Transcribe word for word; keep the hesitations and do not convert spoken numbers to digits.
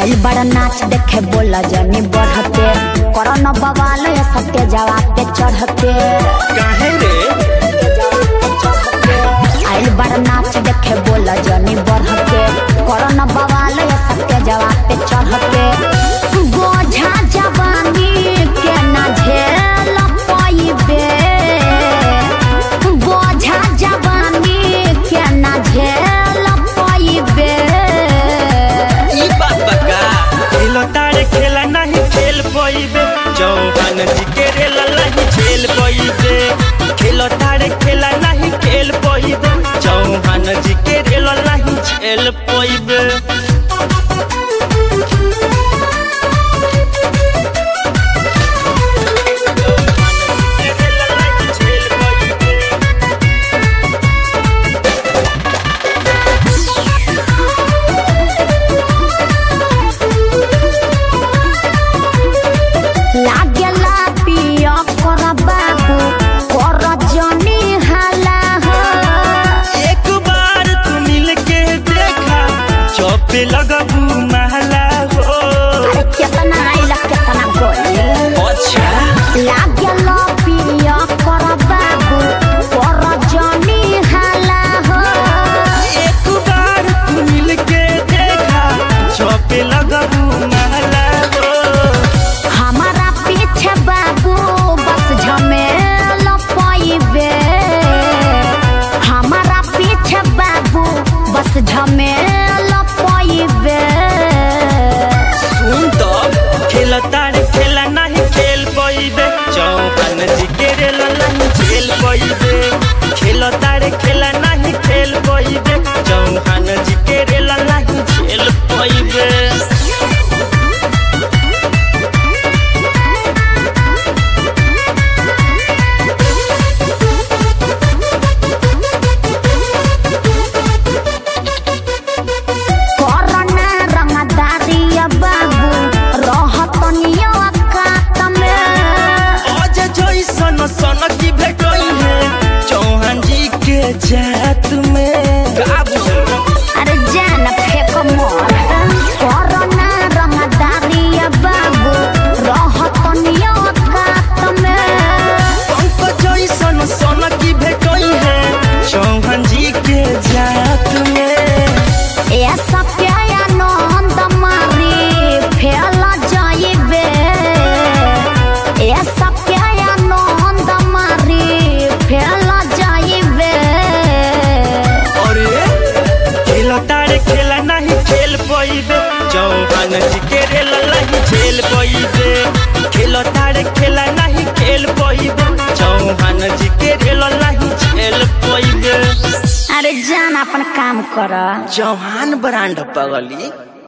आइल बड़ा नाच देखे बोला जनी बढ़ते करन बवाल सत्य जवाब पे चढ़ते काहे रे आइल बड़ा नाच देखे बोला जनी बढ़ते करन बवाल सत्य जवाब पे चढ़ते बोझा जवानी के ना झेल पाइबे बोझा जवानी के ना झेल पाइबे ई बात बका खेलो तारे खेला नहीं खेल पाइबे चौहान जी के रेल नहीं झेल पाइबे खेलो तारे खेला नहीं खेल पाइबे चौहान जी के रेल नहीं झेल पाइबे लगबू महला हो कितना आइला कितना गोली अच्छा लागल पिया कर बाबू कर जनी हाला हो एक बार तू मिल के देखा चौपे लगबू महला हो हमारा पीछे बाबू बस झमेल पाइबे हमारा पीछे बाबू बस झमेल सुन तो खेल तारे खेला नहीं खेल पाइबे चौहान जी के रेल नहीं झेल पाइबे खेल तारे खेला नहीं खेल पाइबे चौहान जी के रेल नहीं झेल पाइबे जात में अरे जान फेंको मोर कोरोना रंगदारिया बाबू रहतनिया कात में हमको जैसन सोना की भेटोई है चौहान जी के जात में ऐसा प्याया नंद मारी फैला जाइबे ऐसा प्याया नंद मारी फैला जाइबे तारे खेला नहीं खेल पाइबे चौहान जी के रेल नहीं झेल पाइबे खेलो तारे खेला नहीं खेल पाइबे चौहान जी के रेल नहीं झेल पाइबे अरे जान अपन काम कर चौहान ब्रांड पगली।